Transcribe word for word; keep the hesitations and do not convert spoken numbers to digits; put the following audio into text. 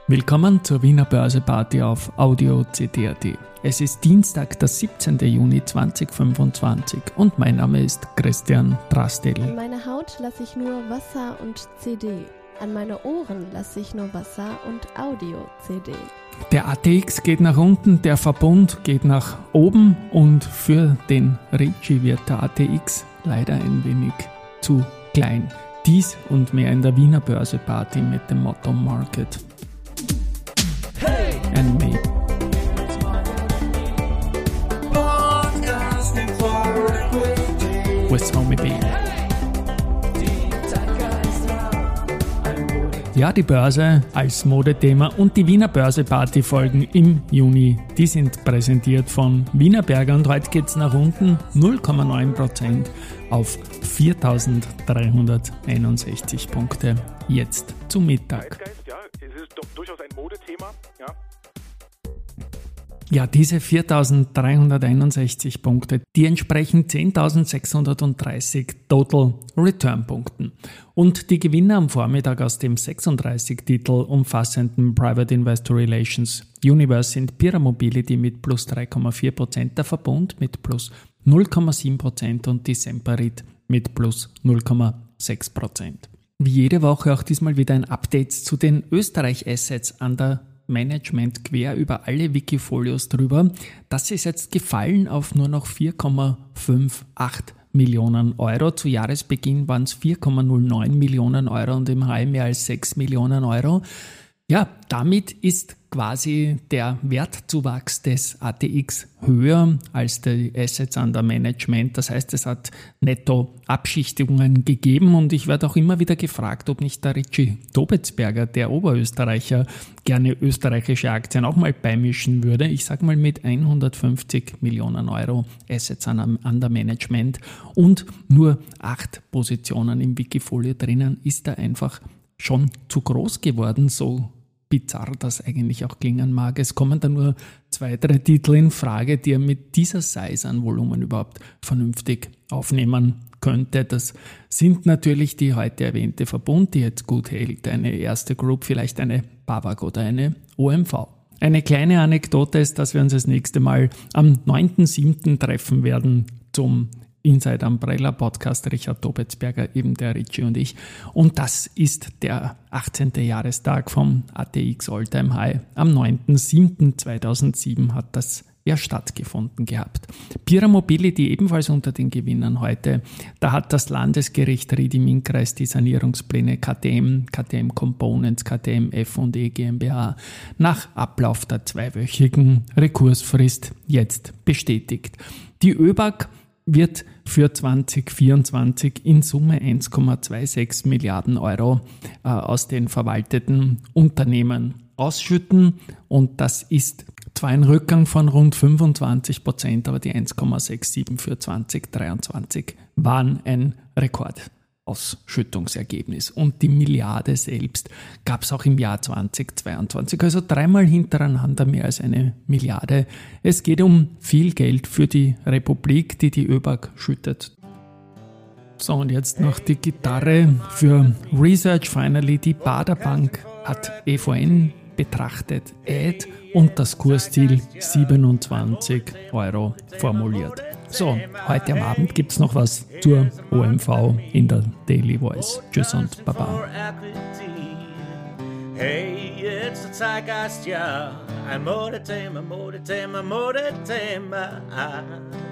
Willkommen zur Wiener Börseparty auf Audio C D punkt A T. Es ist Dienstag, der siebzehnten Juni zweitausendfünfundzwanzig und mein Name ist Christian Drastil. An meine Haut lasse ich nur Wasser und C D. An meine Ohren lasse ich nur Wasser und Audio-C D. Der A T X geht nach unten, der Verbund geht nach oben und für den Ricci wird der A T X leider ein wenig zu klein. Dies und mehr in der Wiener Börseparty mit dem Motto Market and Me. With Homie B. Ja, die Börse als Modethema und die Wiener Börseparty folgen im Juni. Die sind präsentiert von Wienerberger und heute geht es nach unten null Komma neun Prozent auf viertausenddreihunderteinundsechzig Punkte jetzt zum Mittag. Ja, es ist doch durchaus ein Modethema, ja. Ja, diese viertausenddreihunderteinundsechzig Punkte, die entsprechen zehntausendsechshundertdreißig Total Return Punkten. Und die Gewinner am Vormittag aus dem sechsunddreißig Titel umfassenden Private Investor Relations Universe sind Pierer Mobility mit plus drei Komma vier Prozent, der Verbund mit plus null Komma sieben Prozent und die Semperit mit plus null Komma sechs Prozent. Wie jede Woche auch diesmal wieder ein Update zu den Österreich-Assets an der Management quer über alle Wikifolios drüber. Das ist jetzt gefallen auf nur noch vier Komma achtundfünfzig Millionen Euro. Zu Jahresbeginn waren es vier Komma null neun Millionen Euro und im Mai mehr als sechs Millionen Euro. Ja, damit ist quasi der Wertzuwachs des A T X höher als die Assets under Management. Das heißt, es hat netto Abschichtungen gegeben und ich werde auch immer wieder gefragt, ob nicht der Ricci Tobetsberger, der Oberösterreicher, gerne österreichische Aktien auch mal beimischen würde. Ich sage mal mit hundertfünfzig Millionen Euro Assets under Management und nur acht Positionen im Wikifolio drinnen, ist er einfach schon zu groß geworden, so bizarr das eigentlich auch klingen mag. Es kommen da nur zwei, drei Titel in Frage, die er mit dieser Size an Volumen überhaupt vernünftig aufnehmen könnte. Das sind natürlich die heute erwähnte Verbund, die jetzt gut hält, eine erste Group, vielleicht eine BAWAG oder eine O M V. Eine kleine Anekdote ist, dass wir uns das nächste Mal am neunten siebten treffen werden zum Inside Umbrella Podcast, Richard Tobetsberger, eben der Ricci und ich. Und das ist der achtzehnte Jahrestag vom A T X All-Time High. Am neunten siebten zweitausendsieben hat das ja stattgefunden gehabt. Pierer Mobility ebenfalls unter den Gewinnern heute. Da hat das Landesgericht Ried im Innkreis die Sanierungspläne K T M, K T M Components, K T M F und E GmbH nach Ablauf der zweiwöchigen Rekursfrist jetzt bestätigt. Die ÖBAG wird für zwanzig vierundzwanzig in Summe eins Komma sechsundzwanzig Milliarden Euro äh, aus den verwalteten Unternehmen ausschütten und das ist zwar ein Rückgang von rund fünfundzwanzig Prozent, aber die eins Komma siebenundsechzig für zwanzig dreiundzwanzig waren ein Rekordausschüttungsergebnis und die Milliarde selbst gab es auch im Jahr zweitausendzweiundzwanzig, also dreimal hintereinander mehr als eine Milliarde. Es geht um viel Geld für die Republik, die die ÖBAG schüttet. So, und jetzt noch die Gitarre für Research Finally. Die Baader Bank hat E V N betrachtet, Ad und das Kursziel siebenundzwanzig Euro formuliert. So, heute am Abend gibt es noch was zur O M V in der Daily Voice. Tschüss und Baba. Hey, it's the Zeitgeist, ja. Ein Modethema, Modethema, Modethema.